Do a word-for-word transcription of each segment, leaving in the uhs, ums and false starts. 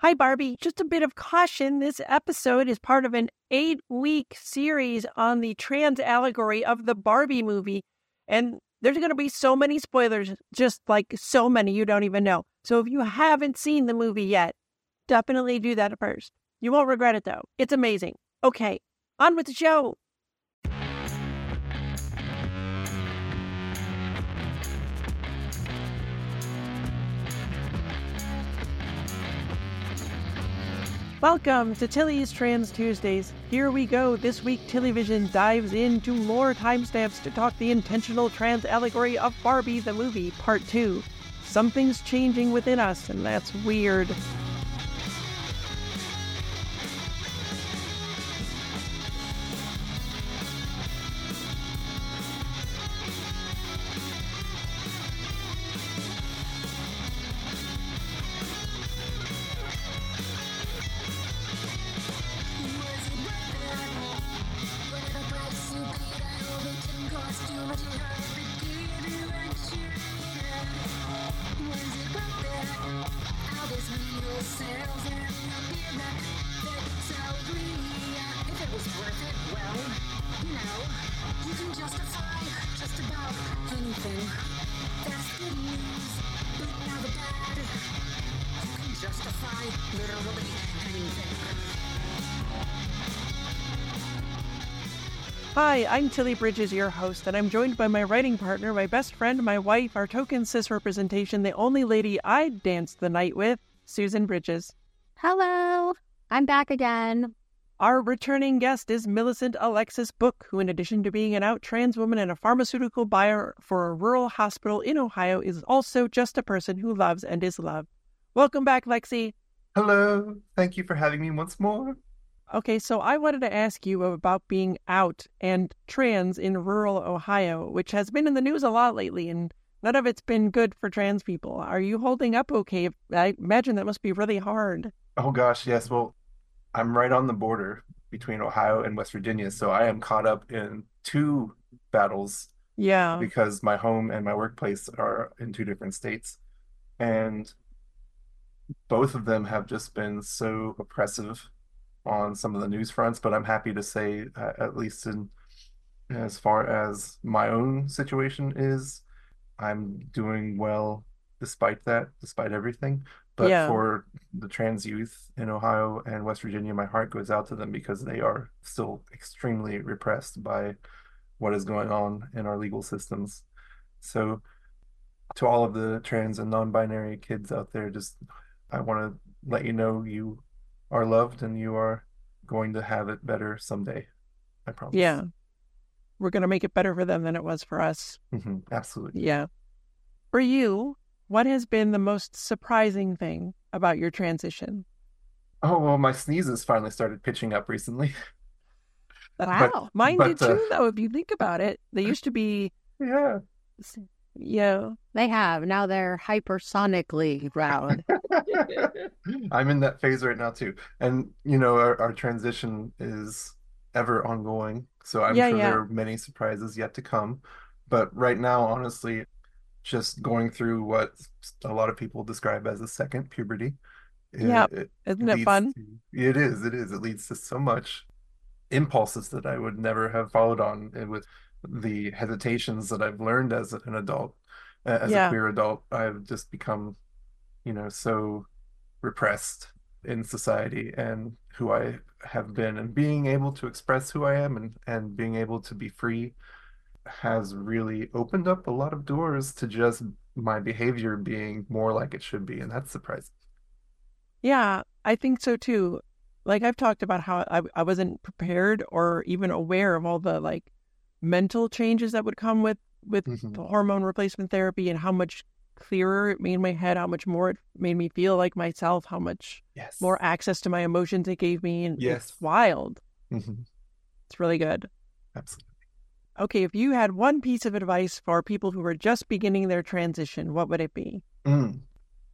Hi, Barbie. Just a bit of caution. This episode is part of an eight-week series on the trans allegory of the Barbie movie. And there's going to be so many spoilers, just like so many you don't even know. So if you haven't seen the movie yet, definitely do that first. You won't regret it, though. It's amazing. Okay, on with the show. Welcome to Tilly's Trans Tuesdays. Here we go. This week, Tillyvision dives into lore timestamps to talk the intentional trans allegory of Barbie the movie, part two. Something's changing within us, and that's weird. Hi, I'm Tilly Bridges, your host, and I'm joined by my writing partner, my best friend, my wife, our token cis representation, the only lady I'd dance the night with, Susan Bridges. Hello, I'm back again. Our returning guest is Millicent Alexis Book, who in addition to being an out trans woman and a pharmaceutical buyer for a rural hospital in Ohio, is also just a person who loves and is loved. Welcome back, Lexi. Hello, thank you for having me once more. Okay, so I wanted to ask you about being out and trans in rural Ohio, which has been in the news a lot lately, and none of it's been good for trans people. Are you holding up okay? I imagine that must be really hard. Oh gosh, yes. Well, I'm right on the border between Ohio and West Virginia, so I am caught up in two battles. Yeah. Because my home and my workplace are in two different states. And both of them have just been so oppressive on some of the news fronts, but I'm happy to say, uh, at least in as far as my own situation is, I'm doing well despite that, despite everything. But Yeah. for the trans youth in Ohio and West Virginia, my heart goes out to them because they are still extremely repressed by what is going on in our legal systems. So to all of the trans and non-binary kids out there, just I want to let you know you are loved and you are going to have it better someday. I promise. Yeah. We're going to make it better for them than it was for us. Mm-hmm. Absolutely. Yeah. For you, what has been the most surprising thing about your transition? Oh, well, my sneezes finally started pitching up recently. Wow. But, Mine but, did too, uh, though, if you think about it. They used to be... Yeah. Yeah. They have. Now they're hypersonically loud. I'm in that phase right now too. And you know, our, our transition is ever ongoing. So I'm Yeah, sure yeah. there are many surprises yet to come. But right now, honestly, just going through what a lot of people describe as a second puberty. it- Yeah. it Isn't it leads fun? to- it is, it is. It leads to so much impulses that I would never have followed on, and with the hesitations that I've learned as an adult, uh, as a Yeah. queer adult, I've just become, you know, so repressed in society and who I have been, and being able to express who I am and, and being able to be free has really opened up a lot of doors to just my behavior being more like it should be, and that's surprising. Yeah, I think so too. Like I've talked about how I, I wasn't prepared or even aware of all the like mental changes that would come with with Mhm. the hormone replacement therapy, and how much clearer it made my head, how much more it made me feel like myself, how much Yes. more access to my emotions it gave me, and Yes. it's wild. Mhm. It's really good. Absolutely. Okay, if you had one piece of advice for people who are just beginning their transition, what would it be? Mm.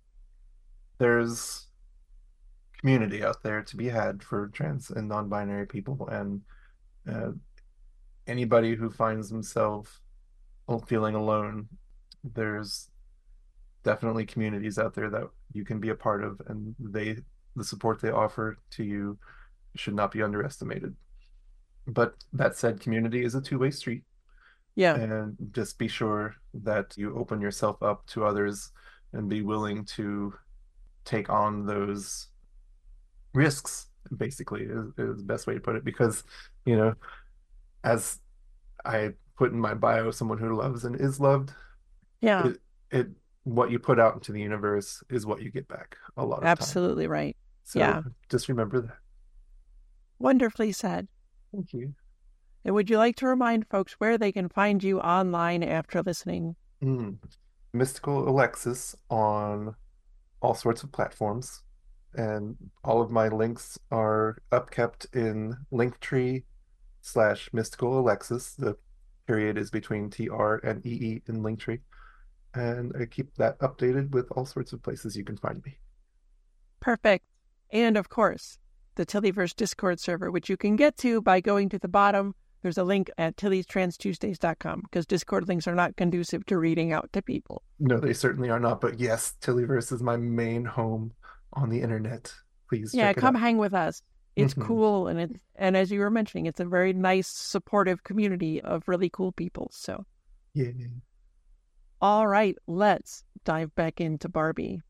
There's community out there to be had for trans and non-binary people, and uh, anybody who finds themselves feeling alone, there's definitely communities out there that you can be a part of, and they the support they offer to you should not be underestimated. But that said, community is a two-way street. Yeah. And just be sure that you open yourself up to others and be willing to take on those risks, basically, is, is the best way to put it. Because, you know, as I put in my bio, someone who loves and is loved, Yeah. it, it what you put out into the universe is what you get back a lot of time. Absolutely right. So Yeah. just remember that. Wonderfully said. Thank you. And would you like to remind folks where they can find you online after listening? Mm. Mystical Alexis on all sorts of platforms. And all of my links are upkept in Linktree slash Mystical Alexis. The period is between T R and E E in Linktree. And I keep that updated with all sorts of places you can find me. Perfect. And of course, the Tillyverse Discord server, which you can get to by going to the bottom. There's a link at Tilly's Trans Tuesdays dot com because Discord links are not conducive to reading out to people. No, they certainly are not. But yes, Tillyverse is my main home on the internet. Please Yeah, check it come out. hang with us. It's Mhm. cool, and it's and as you were mentioning, it's a very nice, supportive community of really cool people. So, Yeah. all right, let's dive back into Barbie.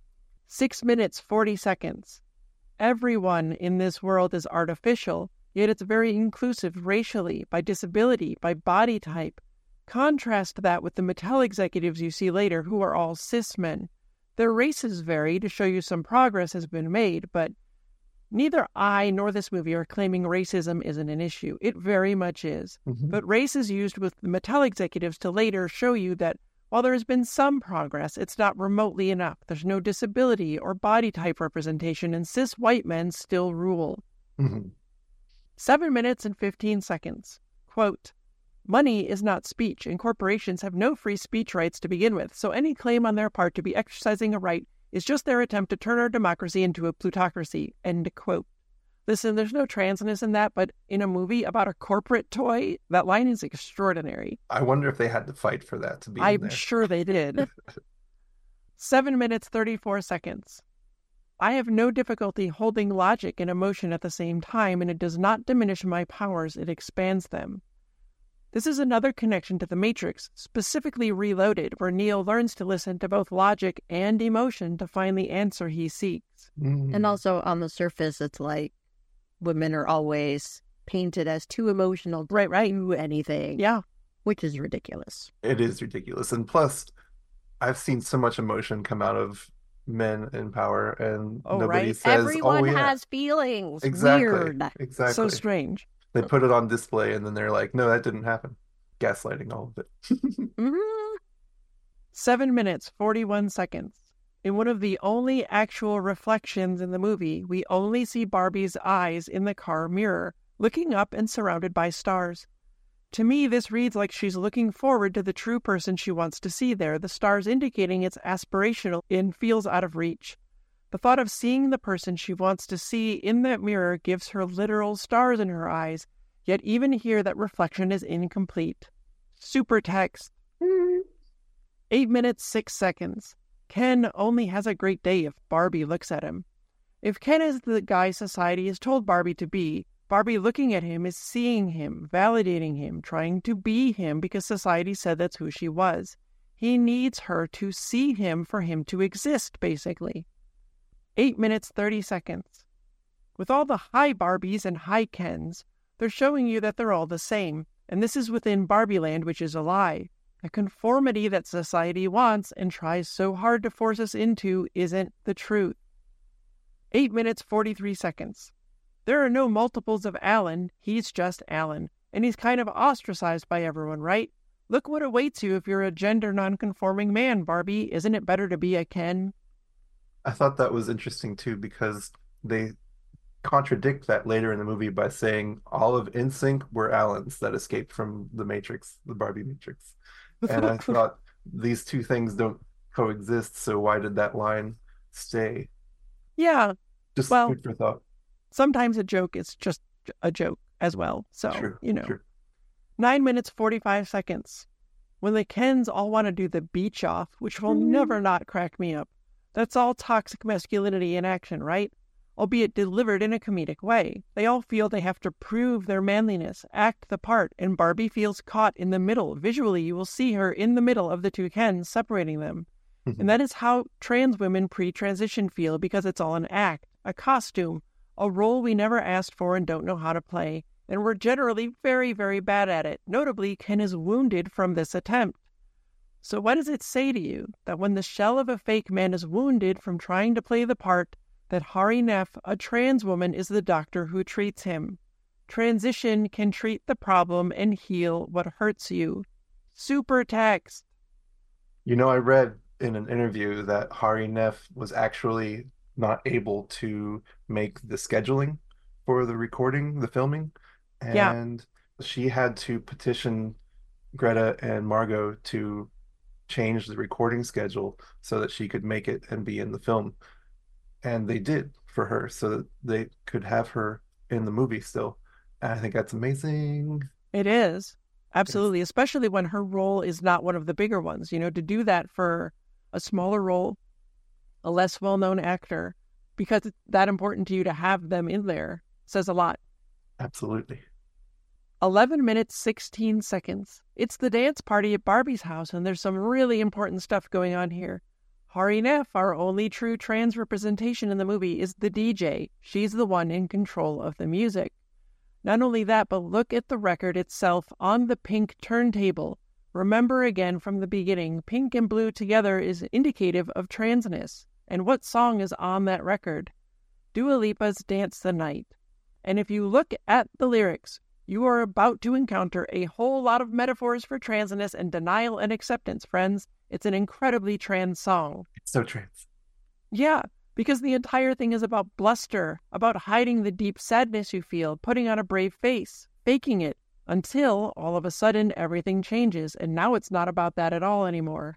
Six minutes, forty seconds. Everyone in this world is artificial, yet it's very inclusive racially, by disability, by body type. Contrast that with the Mattel executives you see later, who are all cis men. Their races vary to show you some progress has been made, but neither I nor this movie are claiming racism isn't an issue. It very much is. Mhm. But race is used with the Mattel executives to later show you that while there has been some progress, it's not remotely enough. There's no disability or body type representation, and cis white men still rule. Mhm. Seven minutes and fifteen seconds. Quote, money is not speech, and corporations have no free speech rights to begin with, so any claim on their part to be exercising a right is just their attempt to turn our democracy into a plutocracy. End quote. Listen, there's no transness in that, but in a movie about a corporate toy, that line is extraordinary. I wonder if they had to fight for that to be in I'm there. sure they did. Seven minutes, thirty-four seconds. I have no difficulty holding logic and emotion at the same time, and it does not diminish my powers, it expands them. This is another connection to The Matrix, specifically Reloaded, where Neo learns to listen to both logic and emotion to find the answer he seeks. Mhm. And also on the surface, it's like women are always painted as too emotional to Right, right. do anything. Yeah. Which is ridiculous. It is ridiculous. And plus, I've seen so much emotion come out of men in power, and Oh, nobody right. says, Everyone oh, yeah. has feelings. Exactly. Weird. Exactly. So strange. They put it on display, and then they're like, no, that didn't happen. Gaslighting all of it. Mhm. Seven minutes, forty-one seconds. In one of the only actual reflections in the movie, we only see Barbie's eyes in the car mirror, looking up and surrounded by stars. To me, this reads like she's looking forward to the true person she wants to see there, the stars indicating it's aspirational and feels out of reach. The thought of seeing the person she wants to see in that mirror gives her literal stars in her eyes, yet even here that reflection is incomplete. Super text. Eight minutes, six seconds. Ken only has a great day if Barbie looks at him. If Ken is the guy society has told Barbie to be, Barbie looking at him is seeing him, validating him, trying to be him because society said that's who she was. He needs her to see him for him to exist, basically. Eight minutes, thirty seconds. With all the high Barbies and high Kens, they're showing you that they're all the same, and this is within Barbie Land, which is a lie. The conformity that society wants and tries so hard to force us into isn't the truth. Eight minutes, forty-three seconds. There are no multiples of Alan, he's just Alan, and he's kind of ostracized by everyone, right? Look what awaits you if you're a gender non-conforming man, Barbie. Isn't it better to be a Ken? I thought that was interesting too, because they contradict that later in the movie by saying all of N Sync were Allens that escaped from the Matrix, the Barbie Matrix. And I thought these two things don't coexist, so why did that line stay? Yeah, Just Well- food for thought. sometimes a joke is just a joke as well. So, True, you know. true. Nine minutes, forty-five seconds. When the Kens all want to do the beach off, which will Mhm. never not crack me up. That's all toxic masculinity in action, right? albeit delivered in a comedic way. They all feel they have to prove their manliness, act the part, and Barbie feels caught in the middle. Visually, you will see her in the middle of the two Kens, separating them. And that is how trans women pre-transition feel, because it's all an act, a costume, a role we never asked for and don't know how to play, and we're generally very, very bad at it. Notably, Ken is wounded from this attempt. So what does it say to you that when the shell of a fake man is wounded from trying to play the part, that Hari Nef, a trans woman, is the doctor who treats him? Transition can treat the problem and heal what hurts you. Super text. You know, I read in an interview that Hari Nef was actually not able to make the scheduling for the recording, the filming, and yeah. she had to petition Greta and Margot to change the recording schedule so that she could make it and be in the film. And they did for her so that they could have her in the movie still. And I think that's amazing. It is. Absolutely. It's... especially when her role is not one of the bigger ones. You know, to do that for a smaller role, a less well-known actor, because it's that important to you to have them in there, says a lot. Absolutely. eleven minutes, sixteen seconds. It's the dance party at Barbie's house, and there's some really important stuff going on here. Hari Nef, our only true trans representation in the movie, is the D J. She's the one in control of the music. Not only that, but look at the record itself on the pink turntable. Remember again from the beginning, pink and blue together is indicative of transness. And what song is on that record? Dua Lipa's Dance the Night. And if you look at the lyrics, you are about to encounter a whole lot of metaphors for transness and denial and acceptance, friends. It's an incredibly trans song. It's so trans. Yeah, because the entire thing is about bluster, about hiding the deep sadness you feel, putting on a brave face, faking it, until all of a sudden everything changes, and now it's not about that at all anymore.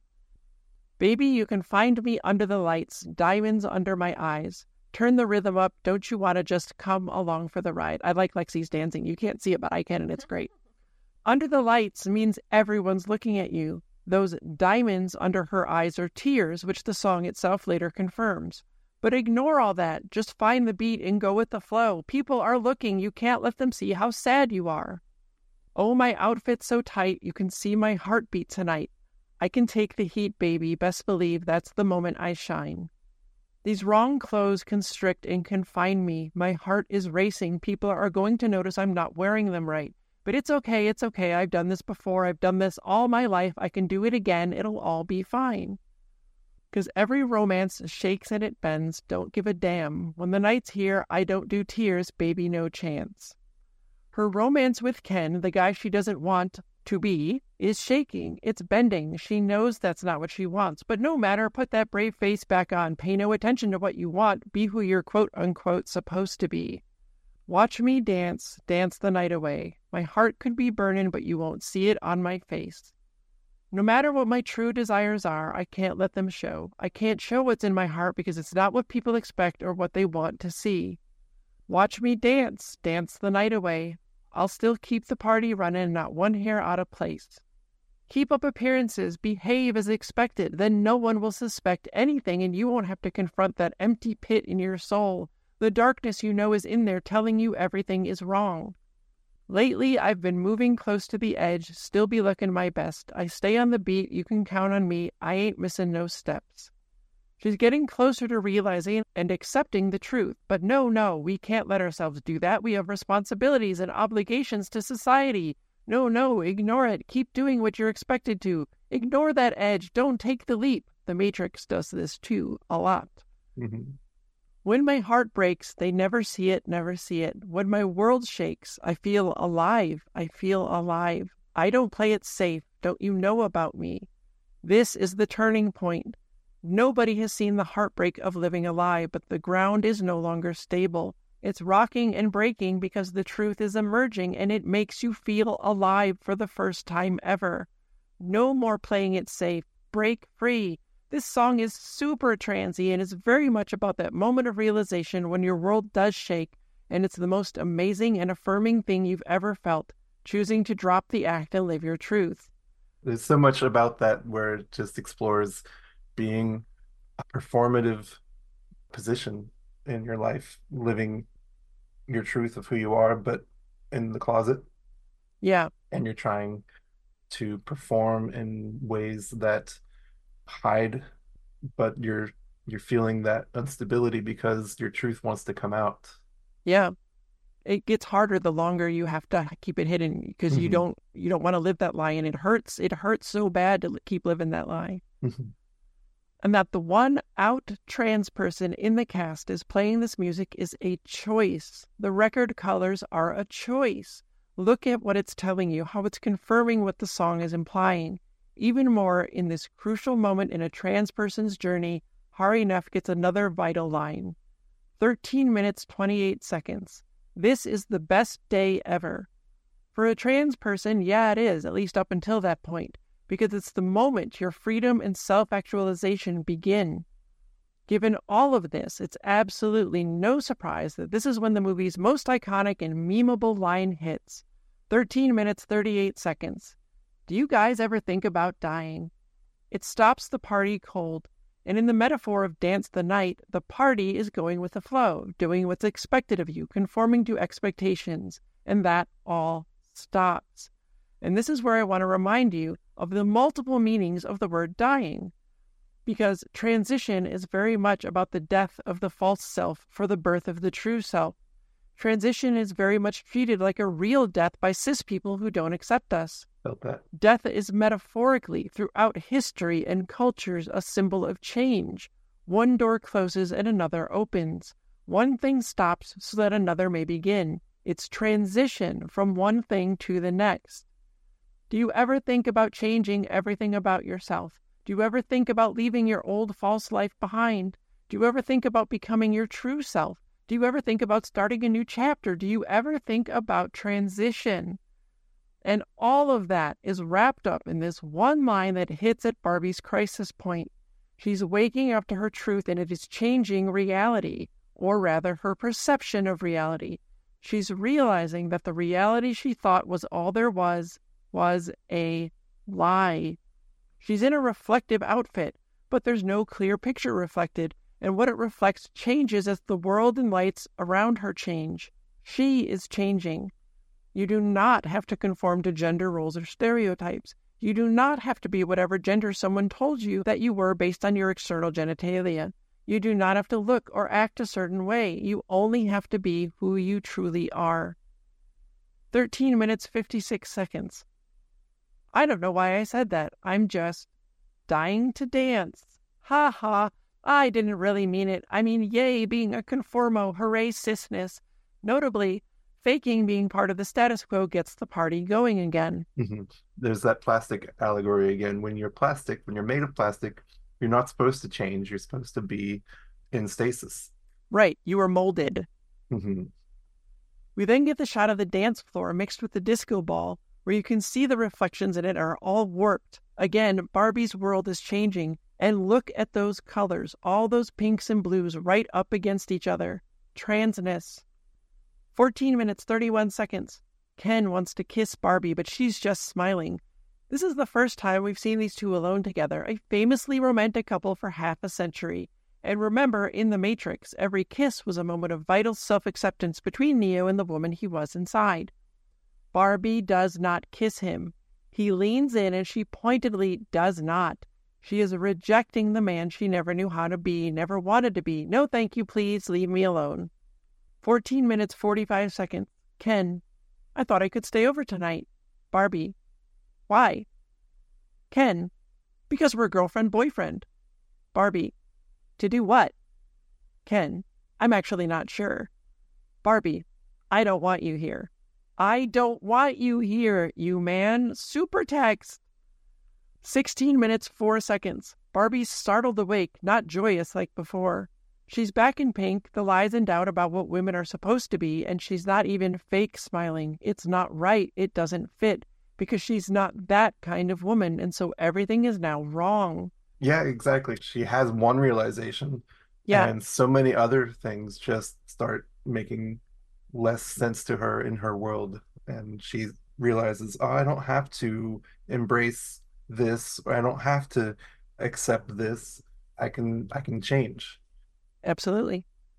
Baby, you can find me under the lights, diamonds under my eyes. Turn the rhythm up, don't you want to just come along for the ride? I like Lexi's dancing. You can't see it, but I can, and it's great. Under the lights means everyone's looking at you. Those diamonds under her eyes are tears, which the song itself later confirms. But ignore all that. Just find the beat and go with the flow. People are looking. You can't let them see how sad you are. Oh, my outfit's so tight, you can see my heartbeat tonight. I can take the heat, baby. Best believe that's the moment I shine. These wrong clothes constrict and confine me. My heart is racing. People are going to notice I'm not wearing them right. But it's okay, it's okay. I've done this before. I've done this all my life. I can do it again. It'll all be fine. Because every romance shakes and it bends. Don't give a damn. When the night's here, I don't do tears. Baby, no chance. Her romance with Ken, the guy she doesn't want to be, is shaking. It's bending. She knows that's not what she wants. But no matter, put that brave face back on. Pay no attention to what you want. Be who you're quote-unquote supposed to be. Watch me dance, dance the night away. My heart could be burning, but you won't see it on my face. No matter what my true desires are, I can't let them show. I can't show what's in my heart because it's not what people expect or what they want to see. Watch me dance, dance the night away. I'll still keep the party running, not one hair out of place. Keep up appearances, behave as expected, then no one will suspect anything and you won't have to confront that empty pit in your soul. The darkness you know is in there telling you everything is wrong. Lately, I've been moving close to the edge, still be looking my best. I stay on the beat, you can count on me, I ain't missing no steps. She's getting closer to realizing and accepting the truth. But no, no, we can't let ourselves do that. We have responsibilities and obligations to society. No, no, ignore it. Keep doing what you're expected to. Ignore that edge. Don't take the leap. The Matrix does this too, a lot. Mm-hmm. When my heart breaks, they never see it, never see it. When my world shakes, I feel alive. I feel alive. I don't play it safe. Don't you know about me? This is the turning point. Nobody has seen the heartbreak of living a lie, but the ground is no longer stable. It's rocking and breaking because the truth is emerging and it makes you feel alive for the first time ever. No more playing it safe. Break free. This song is super transy and is very much about that moment of realization when your world does shake, and it's the most amazing and affirming thing you've ever felt, choosing to drop the act and live your truth. There's so much about that where it just explores being a performative position in your life living your truth of who you are, but in the closet, Yeah. and you're trying to perform in ways that hide, but you're you're feeling that instability because your truth wants to come out. Yeah. It gets harder the longer you have to keep it hidden because you Hmm. don't you don't want to live that lie, and it hurts. It hurts so bad to li- keep living that lie. Hmm. And that the one out trans person in the cast is playing this music is a choice. The record colors are a choice. Look at what it's telling you, how it's confirming what the song is implying. Even more, in this crucial moment in a trans person's journey, Hari Nef gets another vital line. thirteen minutes, twenty-eight seconds. This is the best day ever. For a trans person, yeah, it is, at least up until that point, because it's the moment your freedom and self-actualization begin. Given all of this, it's absolutely no surprise that this is when the movie's most iconic and memeable line hits. thirteen minutes, thirty-eight seconds. Do you guys ever think about dying? It stops the party cold. And in the metaphor of Dance the Night, the party is going with the flow, doing what's expected of you, conforming to expectations, and that all stops. And this is where I want to remind you of the multiple meanings of the word dying, because transition is very much about the death of the false self for the birth of the true self. Transition is very much treated like a real death by cis people who don't accept us. Felt that. Death is metaphorically, throughout history and cultures, a symbol of change. One door closes and another opens. One thing stops so that another may begin. It's transition from one thing to the next. Do you ever think about changing everything about yourself? Do you ever think about leaving your old false life behind? Do you ever think about becoming your true self? Do you ever think about starting a new chapter? Do you ever think about transition? And all of that is wrapped up in this one line that hits at Barbie's crisis point. She's waking up to her truth, and it is changing reality, or rather her perception of reality. She's realizing that the reality she thought was all there was, was a lie. She's in a reflective outfit, but there's no clear picture reflected, and what it reflects changes as the world and lights around her change. She is changing. You do not have to conform to gender roles or stereotypes. You do not have to be whatever gender someone told you that you were based on your external genitalia. You do not have to look or act a certain way. You only have to be who you truly are. thirteen minutes, fifty-six seconds. I don't know why I said that. I'm just dying to dance. Ha ha. I didn't really mean it. I mean, yay, being a conformo, hooray, cisness. Notably, faking being part of the status quo gets the party going again. Hmm. There's that plastic allegory again. When you're plastic, when you're made of plastic, you're not supposed to change. You're supposed to be in stasis. Right, you were molded. Hmm. We then get the shot of the dance floor mixed with the disco ball, where you can see the reflections in it are all warped. Again, Barbie's world is changing, and look at those colors, all those pinks and blues right up against each other. Transness. fourteen minutes, thirty-one seconds. Ken wants to kiss Barbie, but she's just smiling. This is the first time we've seen these two alone together, a famously romantic couple for half a century. And remember, in The Matrix, every kiss was a moment of vital self-acceptance between Neo and the woman he was inside. Barbie does not kiss him. He leans in and she pointedly does not. She is rejecting the man she never knew how to be, never wanted to be. No, thank you, please, leave me alone. fourteen minutes, forty-five seconds. Ken, I thought I could stay over tonight. Barbie, why? Ken, because we're girlfriend-boyfriend. Barbie, to do what? Ken, I'm actually not sure. Barbie, I don't want you here. I don't want you here, you man. Super text. sixteen minutes, four seconds. Barbie's startled awake, not joyous like before. She's back in pink, the lies and doubt about what women are supposed to be, and she's not even fake smiling. It's not right. It doesn't fit, because she's not that kind of woman, and so everything is now wrong. Yeah, exactly. She has one realization, Yeah, and so many other things just start making less sense to her in her world. And she realizes, oh, I don't have to embrace this, or I don't have to accept this. I can I can change. absolutely.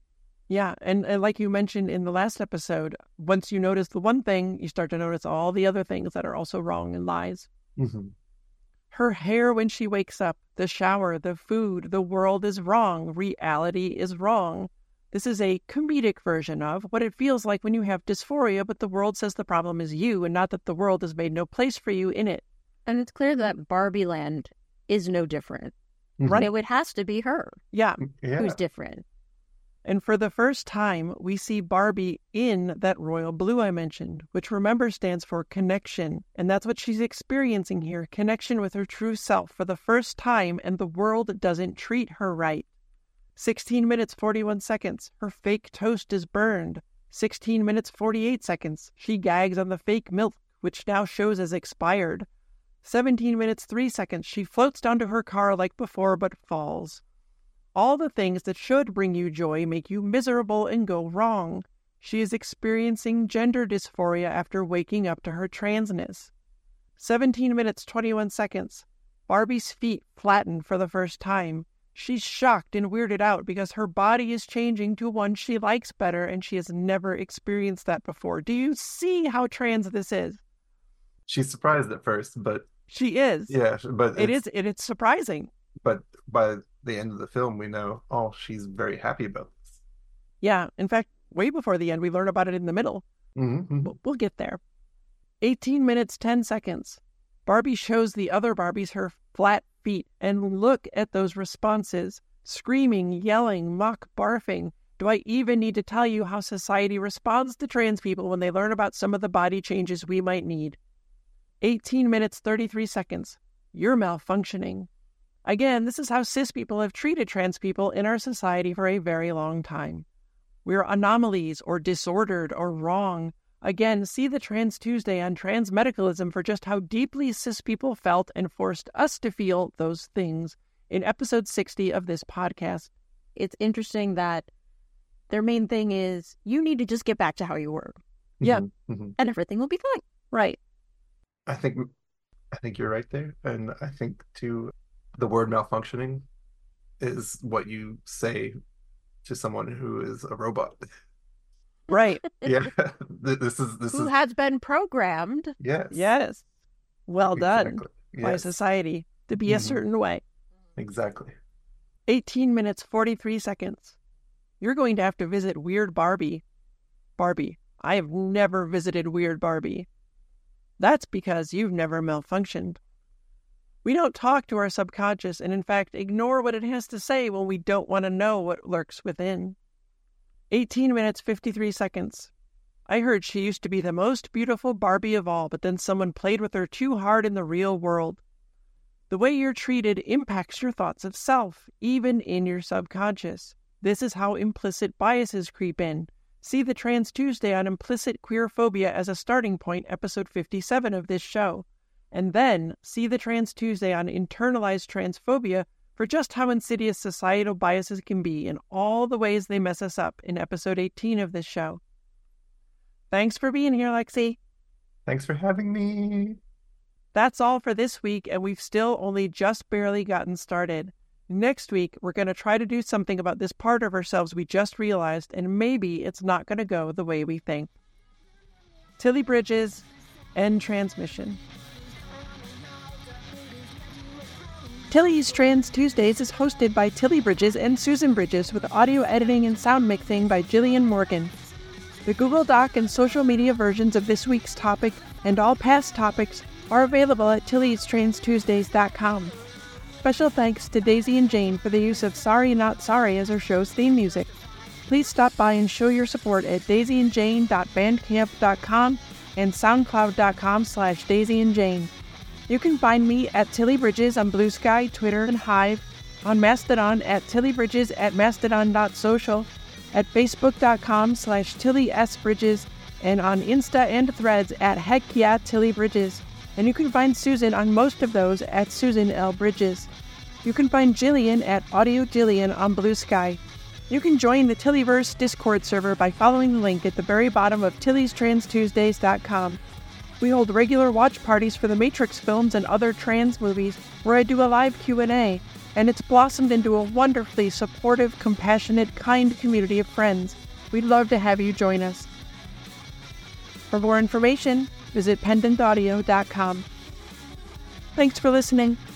Yeah, and, and like you mentioned in the last episode, once you notice the one thing, you start to notice all the other things that are also wrong and lies. Mm-hmm. Her hair when she wakes up, the shower, the food, the world is wrong, reality is wrong. This is a comedic version of what it feels like when you have dysphoria, but the world says the problem is you and not that the world has made no place for you in it. And it's clear that Barbie Land is no different. Mm-hmm. Right? It has to be her Yeah. Yeah. who's different. And for the first time, we see Barbie in that royal blue I mentioned, which remember stands for connection. And that's what she's experiencing here, connection with her true self for the first time, and the world doesn't treat her right. sixteen minutes, forty-one seconds. Her fake toast is burned. sixteen minutes, forty-eight seconds. She gags on the fake milk, which now shows as expired. seventeen minutes, three seconds. She floats down to her car like before, but falls. All the things that should bring you joy make you miserable and go wrong. She is experiencing gender dysphoria after waking up to her transness. seventeen minutes, twenty-one seconds. Barbie's feet flatten for the first time. She's shocked and weirded out because her body is changing to one she likes better, and she has never experienced that before. Do you see how trans this is? She's surprised at first, but She is. yeah, but It it's, is. It is surprising. But by the end of the film, we know, oh, she's very happy about this. Yeah. In fact, way before the end, we learn about it in the middle. Mm-hmm. But we'll get there. eighteen minutes, ten seconds. Barbie shows the other Barbies her flat feet, and look at those responses. Screaming, yelling, mock barfing. Do I even need to tell you how society responds to trans people when they learn about some of the body changes we might need? eighteen minutes, thirty-three seconds. You're malfunctioning. Again, this is how cis people have treated trans people in our society for a very long time. We're anomalies or disordered or wrong. Again, see the Trans Tuesday on transmedicalism for just how deeply cis people felt and forced us to feel those things in episode sixty of this podcast. It's interesting that their main thing is you need to just get back to how you were. Yeah. Mm-hmm. And everything will be fine. Right. I think I think you're right there, and I think too, the word malfunctioning is what you say to someone who is a robot. Right. Yeah, this is this Who is has been programmed. yes, Yes. Well done exactly. by Yes, society to be a Mhm. certain way. exactly. eighteen minutes, forty-three seconds. You're going to have to visit Weird Barbie. Barbie, I have never visited Weird Barbie. That's because you've never malfunctioned. We don't talk to our subconscious and, in fact, ignore what it has to say when we don't want to know what lurks within. eighteen minutes, fifty-three seconds. I heard she used to be the most beautiful Barbie of all, but then someone played with her too hard in the real world. The way you're treated impacts your thoughts of self, even in your subconscious. This is how implicit biases creep in. See the Trans Tuesday on implicit queer phobia as a starting point, episode fifty-seven of this show. And then see the Trans Tuesday on internalized transphobia for just how insidious societal biases can be in all the ways they mess us up in episode eighteen of this show. Thanks for being here, Lexi. Thanks for having me. That's all for this week, and we've still only just barely gotten started. Next week, we're going to try to do something about this part of ourselves we just realized, and maybe it's not going to go the way we think. Tilly Bridges, end transmission. Tilly's Trans Tuesdays is hosted by Tilly Bridges and Susan Bridges, with audio editing and sound mixing by Jillian Morgan. The Google Doc and social media versions of this week's topic and all past topics are available at tillys trans tuesdays dot com. Special thanks to Daisy and Jane for the use of Sorry Not Sorry as our show's theme music. Please stop by and show your support at daisy and jane dot bandcamp dot com and soundcloud dot com slash daisy and jane. You can find me at Tilly Bridges on Blue Sky, Twitter, and Hive, on Mastodon at Tilly Bridges at mastodon dot social, at facebook dot com slash Tilly S. Bridges, and on Insta and Threads at Heck Yeah Tilly Bridges. And you can find Susan on most of those at Susan L. Bridges. You can find Jillian at Audio Jillian on Blue Sky. You can join the Tillyverse Discord server by following the link at the very bottom of tillys trans tuesdays dot com. We hold regular watch parties for the Matrix films and other trans movies where I do a live Q and A. and it's blossomed into a wonderfully supportive, compassionate, kind community of friends. We'd love to have you join us. For more information, visit pendant audio dot com. Thanks for listening.